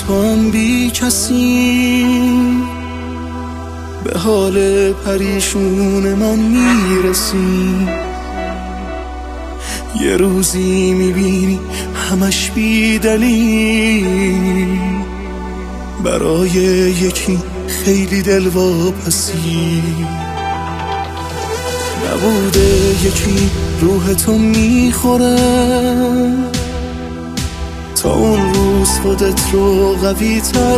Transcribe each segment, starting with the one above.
تو هم بی کسی به حال پریشون من میرسی. یه روزی میبینی همش بی دلیل، برای یکی خیلی دلواپسی. نبوده یکی روح تو میخوره، تا اون روز خودت رو قوی تر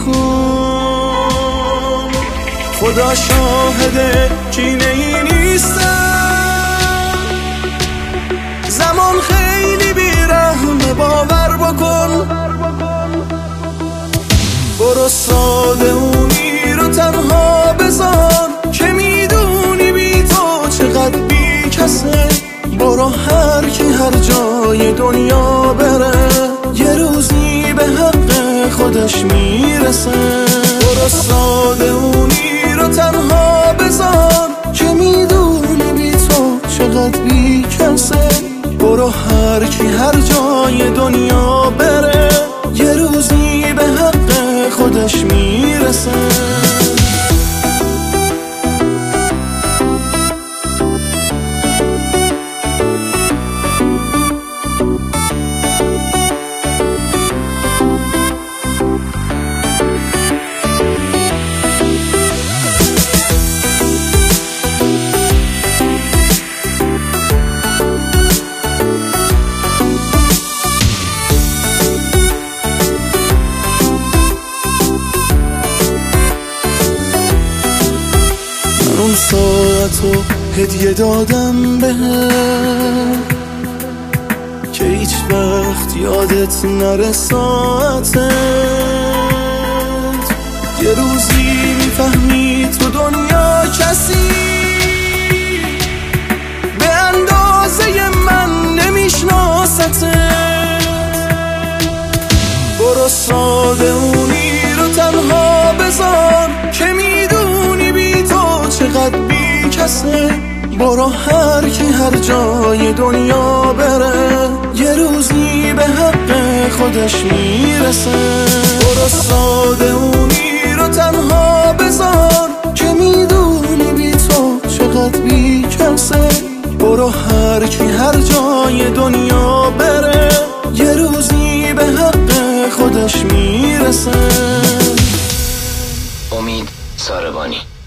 بکن. خدا شاهده چینه ای نیستم، زمان خیلی بیرحمه باور بکن. برو ساده اونی رو تنها بذار که میدونی بی تو چقدر بی کسه. برو هر کی هر جای دنیا بره یه روزی به حق خودش میرسه. برو ساده اونی رو تنها بذار که میدونی بی تو چقدر بی کسه. برو هر کی هر جای دنیا بره یه روزی به حق خودش میرسه. اون ساعتو هدیه دادم بهت که هیچ وقت یادت نره ساعتت. یه روزی میفهمی تو دنیا کسی به اندازه من نمیشناستت. برو ساده اونی رو تنها بذار که میدونی بی تو چقدر بی کسه. برو هر کی هر جای دنیا بره یه روزی به حق خودش میرسه. برو ساده اونی رو تنها بذار که میدونی بی تو چقدر بی کسه. برو هر کی هر جای دنیا بره یه روزی به حق خودش میرسه. امید ساربانی.